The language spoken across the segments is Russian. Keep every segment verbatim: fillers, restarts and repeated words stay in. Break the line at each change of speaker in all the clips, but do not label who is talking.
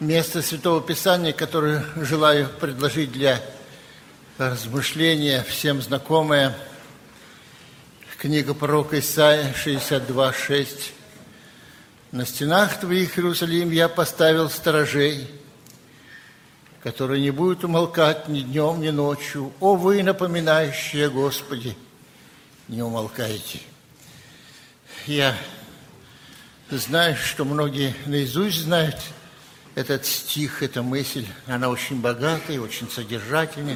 Место Святого Писания, которое желаю предложить для размышления, всем знакомое, книга пророка Исаия, шестьдесят два, шесть. «На стенах твоих, Иерусалим, я поставил сторожей, которые не будут умолкать ни днем, ни ночью. О, вы, напоминающие Господи, не умолкайте». Я знаю, что многие наизусть знают этот стих, эта мысль. Она очень богатая, очень содержательная.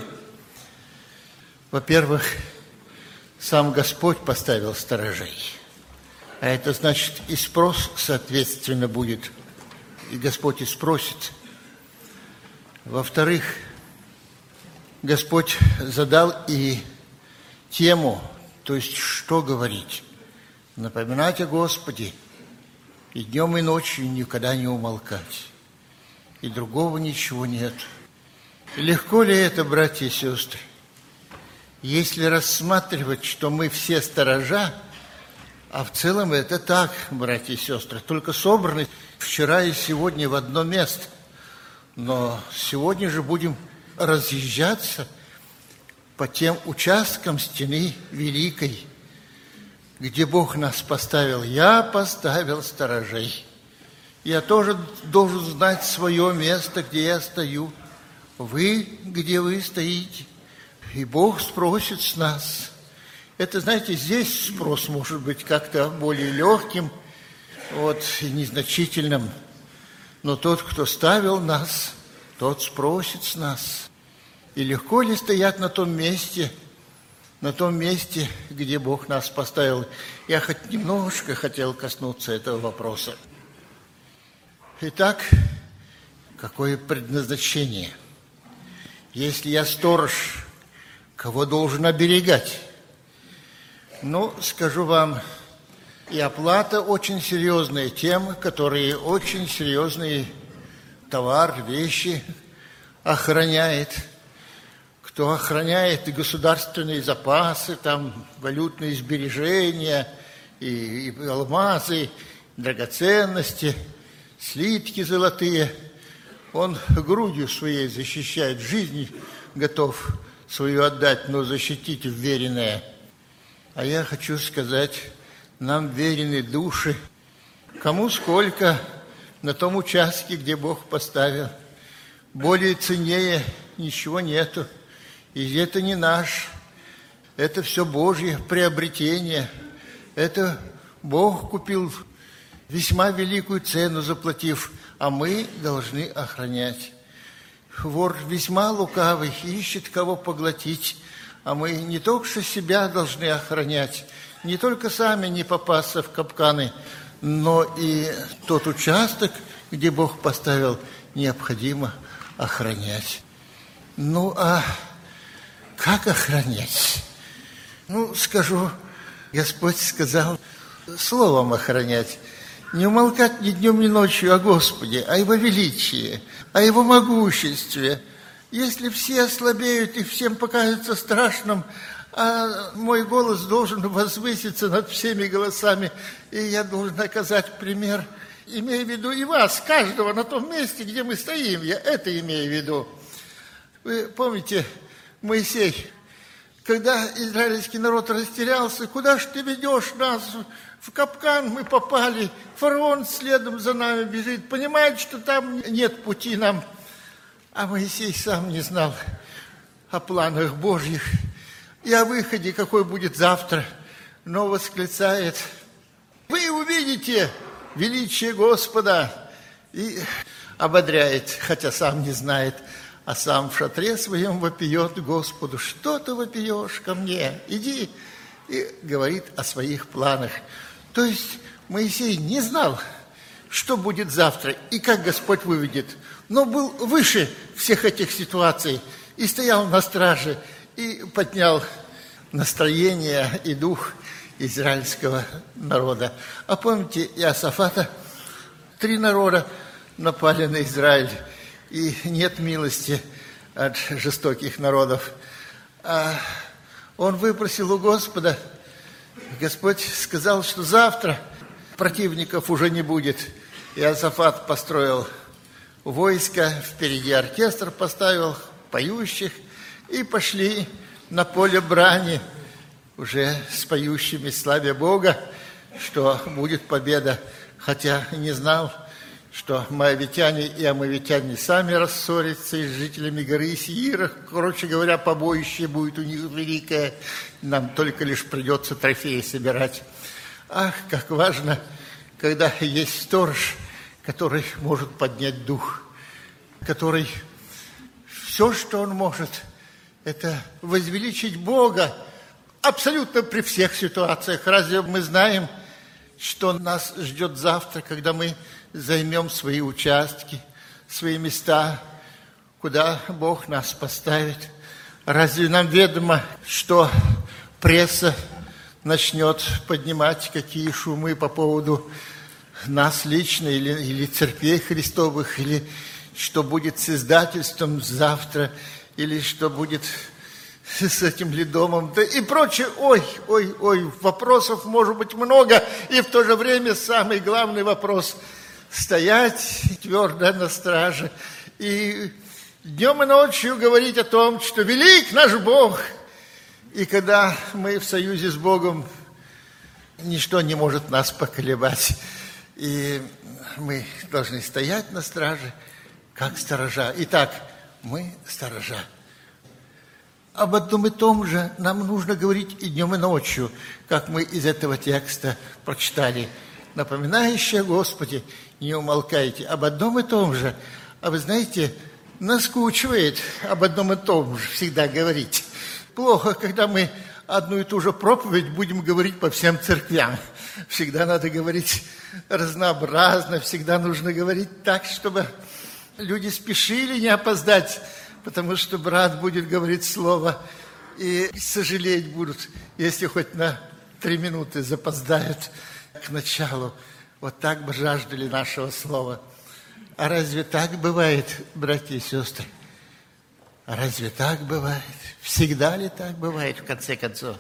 Во-первых, сам Господь поставил сторожей. А это значит, и спрос, соответственно, будет. И Господь и спросит. Во-вторых, Господь задал и тему, то есть что говорить. Напоминать о Господе и днем, и ночью никогда не умолкать. И другого ничего нет. И легко ли это, братья и сестры? Если рассматривать, что мы все сторожа, а в целом это так, братья и сестры, только собраны вчера и сегодня в одно место. Но сегодня же будем разъезжаться по тем участкам стены великой, где Бог нас поставил. Я поставил сторожей. Я тоже должен знать свое место, где я стою. Вы, где вы стоите. И Бог спросит с нас. Это, знаете, здесь спрос может быть как-то более легким, вот, и незначительным. Но тот, кто ставил нас, тот спросит с нас. И легко ли стоять на том месте, на том месте, где Бог нас поставил? Я хоть немножко хотел коснуться этого вопроса. Итак, какое предназначение? Если я сторож, кого должен оберегать? Ну, скажу вам, и оплата очень серьезная тем, которые очень серьезные товар, вещи охраняет. Кто охраняет и государственные запасы, там валютные сбережения, и, и алмазы, драгоценности, слитки золотые, он грудью своей защищает, жизнь готов свою отдать, но защитить вверенное. А я хочу сказать, нам верены души, кому сколько на том участке, где Бог поставил. Более ценнее ничего нету. И это не наш, это все Божье приобретение. Это Бог купил, весьма великую цену заплатив, а мы должны охранять. Вор весьма лукавый, ищет кого поглотить, а мы не только что себя должны охранять, не только сами не попасться в капканы, но и тот участок, где Бог поставил, необходимо охранять. Ну, а как охранять? Ну, скажу, Господь сказал словом охранять. Не умолкать ни днем, ни ночью о Господе, о Его величии, о Его могуществе. Если все ослабеют и всем покажется страшным, а мой голос должен возвыситься над всеми голосами, и я должен оказать пример, имея в виду и вас, каждого на том месте, где мы стоим, я это имею в виду. Вы помните, Моисей, когда израильский народ растерялся, куда ж ты ведешь нас? В капкан мы попали, фараон следом за нами бежит, понимает, что там нет пути нам. А Моисей сам не знал о планах Божьих и о выходе, какой будет завтра, но восклицает: вы увидите величие Господа, и ободряет, хотя сам не знает, а сам в шатре своем вопиет Господу: что ты вопиешь ко мне? Иди. И говорит о своих планах. То есть Моисей не знал, что будет завтра и как Господь выведет, но был выше всех этих ситуаций и стоял на страже, и поднял настроение и дух израильского народа. А помните Иосафата? Три народа напали на Израиль, и нет милости от жестоких народов. А он выпросил у Господа, Господь сказал, что завтра противников уже не будет. Иосафат построил войско, впереди оркестр поставил, поющих, и пошли на поле брани, уже с поющими, славя Бога, что будет победа, хотя не знал, что моавитяне и амавитяне сами рассорятся с жителями горы Сеира. Короче говоря, побоище будет у них великое, нам только лишь придется трофеи собирать. Ах, как важно, когда есть сторож, который может поднять дух, который все, что он может, это возвеличить Бога абсолютно при всех ситуациях. Разве мы знаем, что нас ждет завтра, когда мы займем свои участки, свои места, куда Бог нас поставит? Разве нам ведомо, что пресса начнет поднимать какие шумы по поводу нас лично или, или церквей Христовых, или что будет с издательством завтра, или что будет с этим ли домом, да и прочее. Ой, ой, ой, вопросов может быть много, и в то же время самый главный вопрос – стоять твердо на страже и днем и ночью говорить о том, что велик наш Бог. И когда мы в союзе с Богом, ничто не может нас поколебать. И мы должны стоять на страже, как сторожа. Итак, мы сторожа. Об одном и том же нам нужно говорить и днем, и ночью, как мы из этого текста прочитали. Напоминающее, Господи, не умолкайте. Об одном и том же. А вы знаете, наскучивает об одном и том же всегда говорить. Плохо, когда мы одну и ту же проповедь будем говорить по всем церквям. Всегда надо говорить разнообразно, всегда нужно говорить так, чтобы люди спешили не опоздать, потому что брат будет говорить слово, и сожалеть будут, если хоть на три минуты запоздают к началу. Вот так бы жаждали нашего слова. А разве так бывает, братья и сестры? А разве так бывает? Всегда ли так бывает, в конце концов?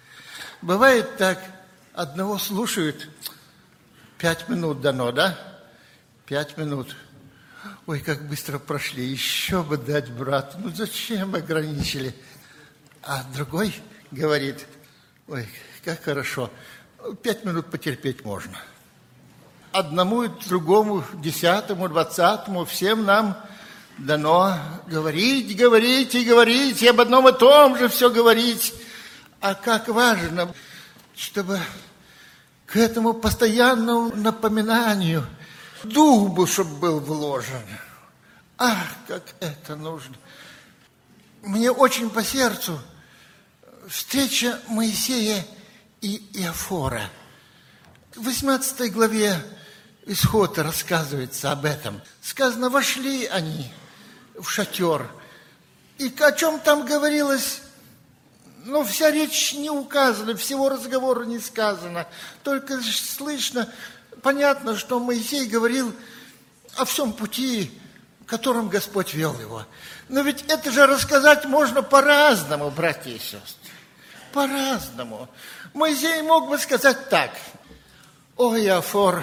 Бывает так, одного слушают, пять минут дано, да? Пять минут. Ой, как быстро прошли, еще бы дать брату. Ну, зачем ограничили? А другой говорит, ой, как хорошо, пять минут потерпеть можно. Одному, другому, десятому, двадцатому, всем нам дано говорить, говорить и говорить, и об одном и том же все говорить. А как важно, чтобы к этому постоянному напоминанию дух бы, чтобы был вложен. Ах, как это нужно. Мне очень по сердцу встреча Моисея и Иофора. В восемнадцатой главе Исход рассказывается об этом. Сказано, вошли они в шатер. И о чем там говорилось? Ну, вся речь не указана, всего разговора не сказано. Только слышно, понятно, что Моисей говорил о всем пути, которым Господь вел его. Но ведь это же рассказать можно по-разному, братья и сестры. По-разному. Моисей мог бы сказать так. О, Иофор,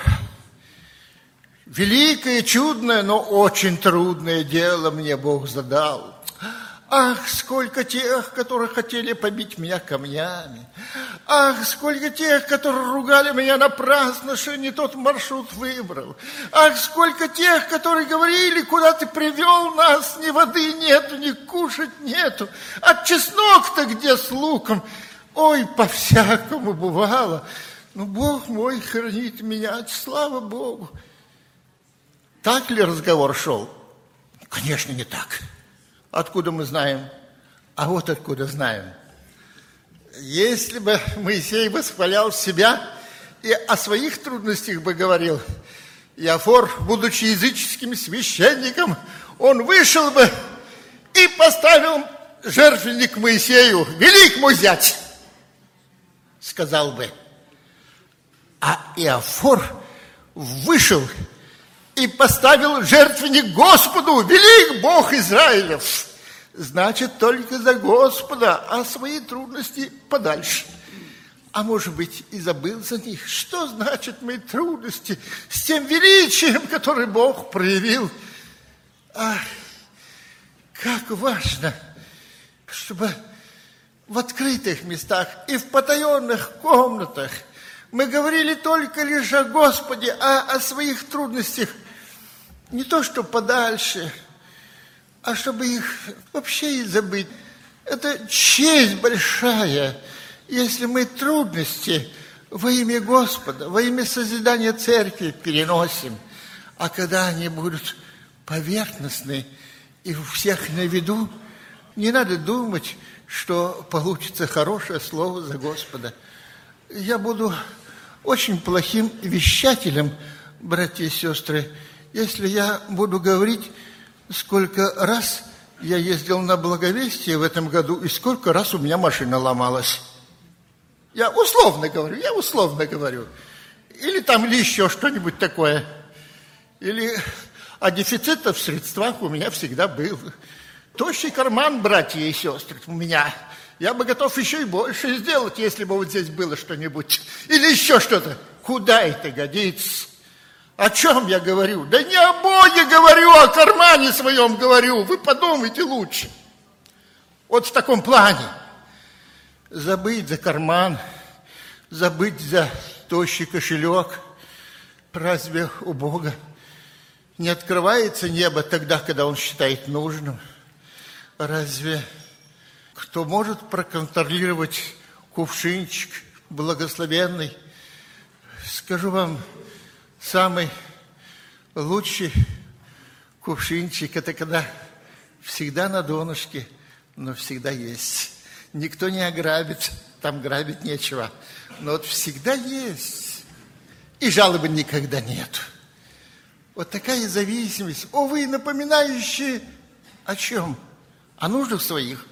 великое, чудное, но очень трудное дело мне Бог задал. Ах, сколько тех, которые хотели побить меня камнями. Ах, сколько тех, которые ругали меня напрасно, что не тот маршрут выбрал. Ах, сколько тех, которые говорили, куда ты привел нас, ни воды нету, ни кушать нету. А чеснок-то где с луком? Ой, по-всякому бывало. Но Бог мой хранит меня, слава Богу. Так ли разговор шел? Конечно, не так. Откуда мы знаем? А вот откуда знаем. Если бы Моисей восхвалял себя и о своих трудностях бы говорил, Иофор, будучи языческим священником, он вышел бы и поставил жертвенник Моисею. Велик мой зять, сказал бы. А Иофор вышел и поставил жертвенник Господу, велик Бог Израилев. Значит, только за Господа, а свои трудности подальше. А может быть, и забыл за них. Что значит мои трудности с тем величием, которое Бог проявил Ах, как важно, чтобы в открытых местах и в потаенных комнатах мы говорили только лишь о Господе, а о своих трудностях не то что подальше, а чтобы их вообще и забыть. Это честь большая, если мы трудности во имя Господа, во имя созидания церкви переносим. А когда они будут поверхностны и у всех на виду, не надо думать, что получится хорошее слово за Господа. Я буду очень плохим вещателем, братья и сестры, если я буду говорить, сколько раз я ездил на Благовестие в этом году и сколько раз у меня машина ломалась. Я условно говорю, я условно говорю. Или там, или еще что-нибудь такое. Или, а дефицита в средствах у меня всегда был. Тощий карман, братья и сестры, у меня. Я бы готов еще и больше сделать, если бы вот здесь было что-нибудь. Или еще что-то. Куда это годится? О чем я говорю? Да не о Боге говорю, а о кармане своем говорю. Вы подумайте лучше. Вот в таком плане. Забыть за карман, забыть за тощий кошелек. Разве у Бога не открывается небо тогда, когда Он считает нужным? Разве кто может проконтролировать кувшинчик благословенный? Скажу вам, самый лучший кувшинчик – это когда всегда на донышке, но всегда есть. Никто не ограбит, там грабить нечего. Но вот всегда есть. И жалобы никогда нет. Вот такая зависимость. О, вы напоминающие о чем? О нуждах своих.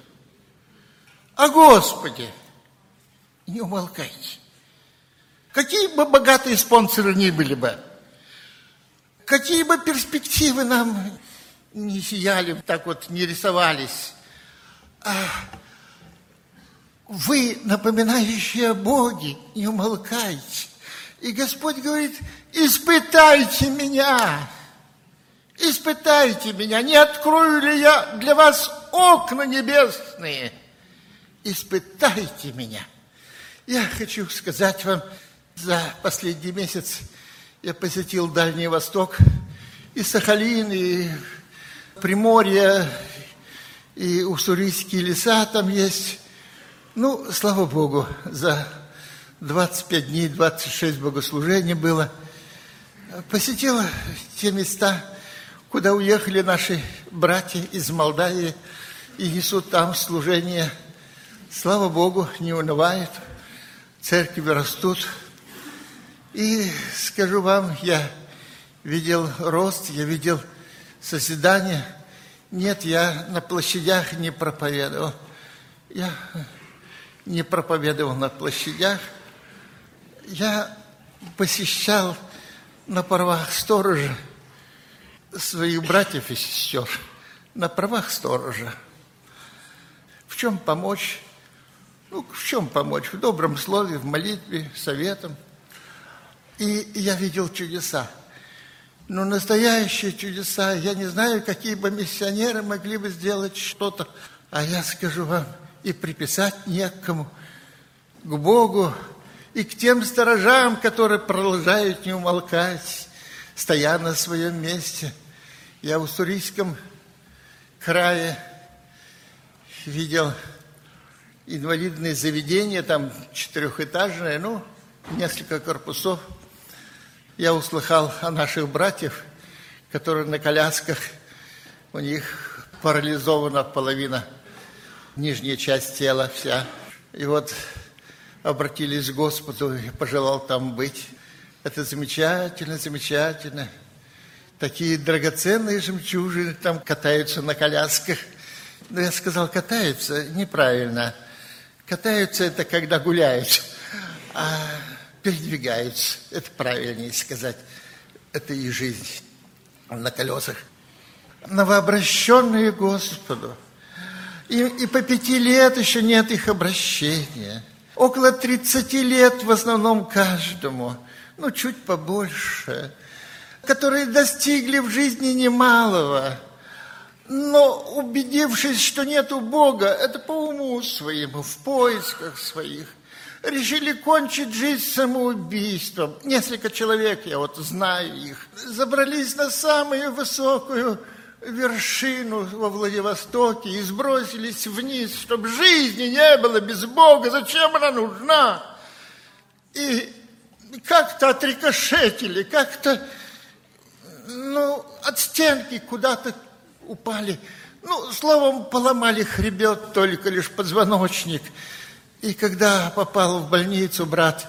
О Господе. Не умолкайте. Какие бы богатые спонсоры ни были бы, какие бы перспективы нам не сияли, так вот не рисовались, а вы, напоминающие о Боге, не умолкайте. И Господь говорит, испытайте меня, испытайте меня, не открою ли я для вас окна небесные, испытайте меня. Я хочу сказать вам, за последний месяц я посетил Дальний Восток, и Сахалин, и Приморье, и уссурийские леса там есть. Ну, слава Богу, за двадцать пять дней, двадцать шесть богослужений было. Посетила те места, куда уехали наши братья из Молдавии и несут там служение. Слава Богу, не унывает, церкви растут. И скажу вам, я видел рост, я видел созидание. Нет, я на площадях не проповедовал. Я не проповедовал на площадях. Я посещал на правах сторожа своих братьев и сестер. На правах сторожа. В чем помочь? Ну, в чем помочь? В добром слове, в молитве, советом. И я видел чудеса. Но настоящие чудеса, я не знаю, какие бы миссионеры могли бы сделать что-то. А я скажу вам, и приписать не к кому, к Богу и к тем сторожам, которые продолжают не умолкать, стоя на своем месте. Я в Уссурийском крае видел инвалидные заведения, там четырехэтажное, ну, несколько корпусов. Я услыхал о наших братьях, которые на колясках, у них парализована половина, нижняя часть тела вся. И вот обратились к Господу, и пожелал там быть. Это замечательно, замечательно. Такие драгоценные жемчужины там катаются на колясках. Но я сказал, катаются неправильно. Катаются это когда гуляют, а передвигаются. Это правильнее сказать. Это и жизнь на колесах. Новообращенные Господу. И, и по пяти лет еще нет их обращения. Около тридцати лет в основном каждому. Ну, чуть побольше. Которые достигли в жизни немалого. Но убедившись, что нету Бога, это по уму своему, в поисках своих, решили кончить жизнь самоубийством. Несколько человек, я вот знаю их, забрались на самую высокую вершину во Владивостоке и сбросились вниз, чтобы жизни не было без Бога. Зачем она нужна? И как-то отрикошетили, как-то, ну, от стенки куда-то упали. Ну, словом, поломали хребет, только лишь позвоночник. И когда попал в больницу брат,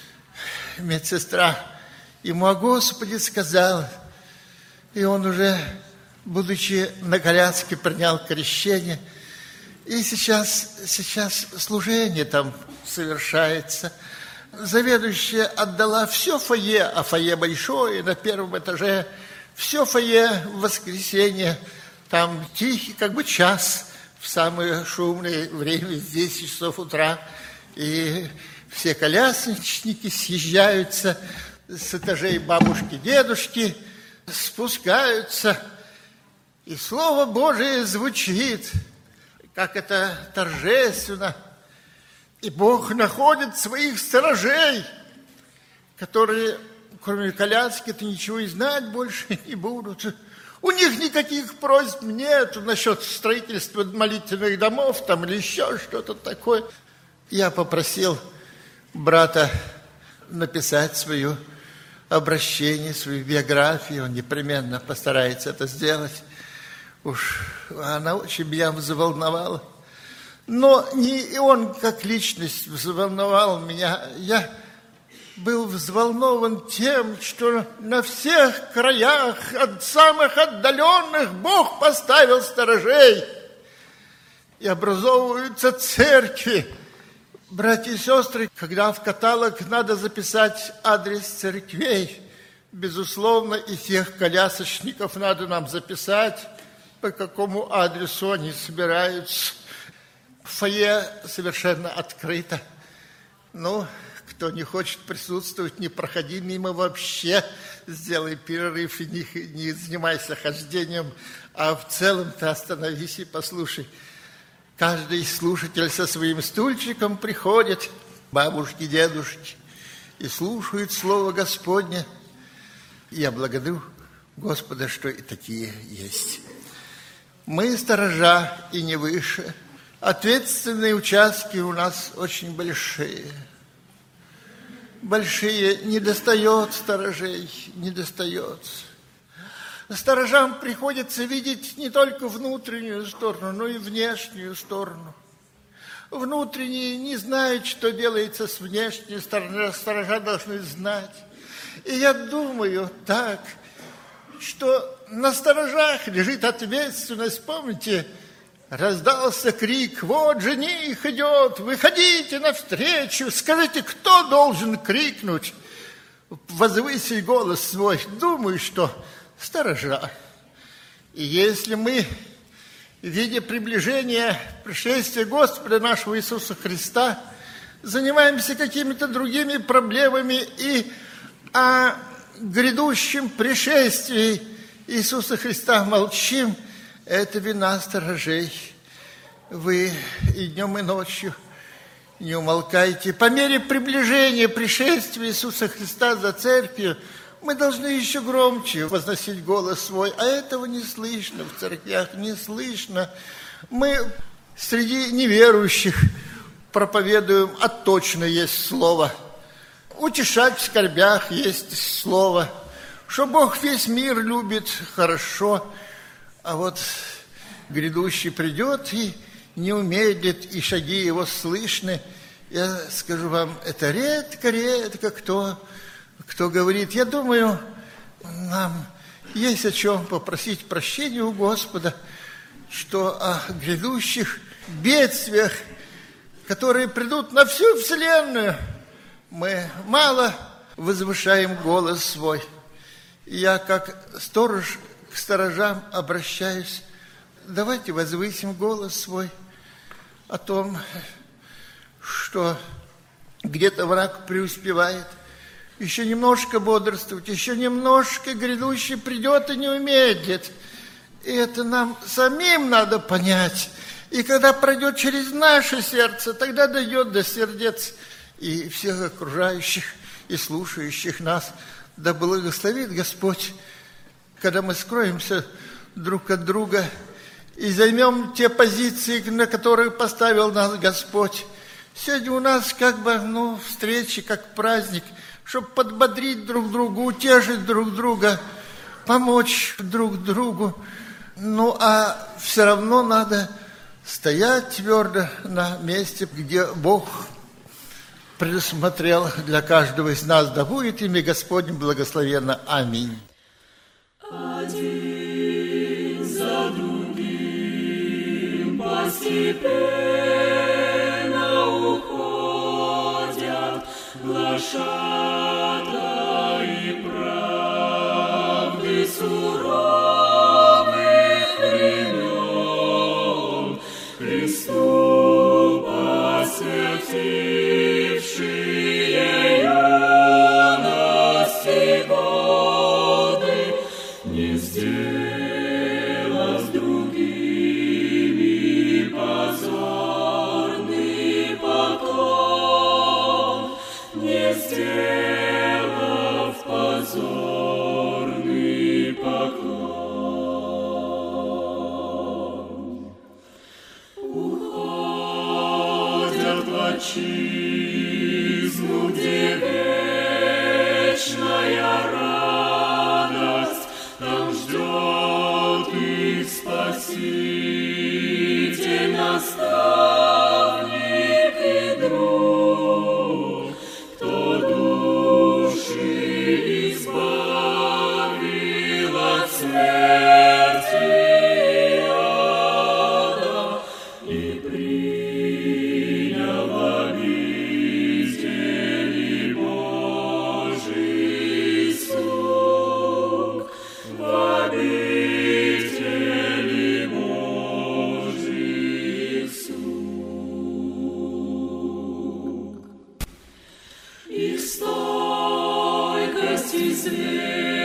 медсестра ему о Господе сказала, и он уже, будучи на коляске, принял крещение, и сейчас, сейчас служение там совершается. Заведующая отдала все фойе, а фойе большое, на первом этаже, все фойе в воскресенье, там тихий, как бы час, в самое шумное время, с десяти часов утра, и все колясочники съезжаются с этажей бабушки, дедушки, спускаются, и Слово Божие звучит, как это торжественно. И Бог находит своих сторожей, которые, кроме коляски-то, ничего и знать больше не будут. У них никаких просьб нет насчет строительства молитвенных домов там или еще что-то такое. Я попросил брата написать свое обращение, свою биографию. Он непременно постарается это сделать. Уж она очень меня взволновала. Но не он как личность взволновал меня. Я был взволнован тем, что на всех краях, от самых отдаленных, Бог поставил сторожей. И образовываются церкви. Братья и сестры, когда в каталог надо записать адрес церквей, безусловно, и тех колясочников надо нам записать, по какому адресу они собираются. Фойе совершенно открыто. Ну, кто не хочет присутствовать, не проходи мимо вообще. Сделай перерыв и не, не занимайся хождением, а в целом-то остановись и послушай. Каждый слушатель со своим стульчиком приходит, бабушки, дедушки, и слушают Слово Господне. Я благодарю Господа, что и такие есть. Мы сторожа и не выше. Ответственные участки у нас очень большие. Большие, не достает сторожей, не достает. Сторожам приходится видеть не только внутреннюю сторону, но и внешнюю сторону. Внутренние не знают, что делается с внешней стороны, сторожа должны знать. И я думаю так, что на сторожах лежит ответственность. Помните, раздался крик: вот жених идет, выходите навстречу. Скажите, кто должен крикнуть, возвысить голос свой? Думаю, что сторожа. И если мы, видя приближение пришествия Господа нашего Иисуса Христа, занимаемся какими-то другими проблемами и о грядущем пришествии Иисуса Христа молчим, это вина сторожей. Вы и днем, и ночью не умолкайте. По мере приближения пришествия Иисуса Христа за церковью мы должны еще громче возносить голос свой, а этого не слышно в церквях, не слышно. Мы среди неверующих проповедуем, а точно есть слово. Утешать в скорбях есть слово. Что Бог весь мир любит, хорошо, а вот грядущий придет и не умедлит, и шаги его слышны. Я скажу вам, это редко-редко кто, кто говорит. Я думаю, нам есть о чем попросить прощения у Господа, что о грядущих бедствиях, которые придут на всю вселенную, мы мало возвышаем голос свой. Я, как сторож, к сторожам обращаюсь. Давайте возвысим голос свой о том, что где-то враг преуспевает. Еще немножко бодрствовать, еще немножко грядущий придет и не умедлит. И это нам самим надо понять. И когда пройдет через наше сердце, тогда дойдет до сердец и всех окружающих, и слушающих нас. Да благословит Господь, когда мы скроемся друг от друга и займем те позиции, на которые поставил нас Господь. Сегодня у нас как бы, ну, встречи, как праздник, чтобы подбодрить друг друга, утешить друг друга, помочь друг другу. Ну, а все равно надо стоять твердо на месте, где Бог предусмотрел для каждого из нас. Да будет имя Господне благословенно. Аминь.
Один за другим постепенно уходят глашатаи правды суровых времен, Христу посвятившие юности годы, не сделав с другими позорный поклон, не сделав позорный поклон. Уходят в отчизну, где вечная радость, там ждет их Спаситель, наставник и друг, кто души избавил от смерти и ада и принял обители Божий слуг, в обители Божьих слуг. Их стойкость известна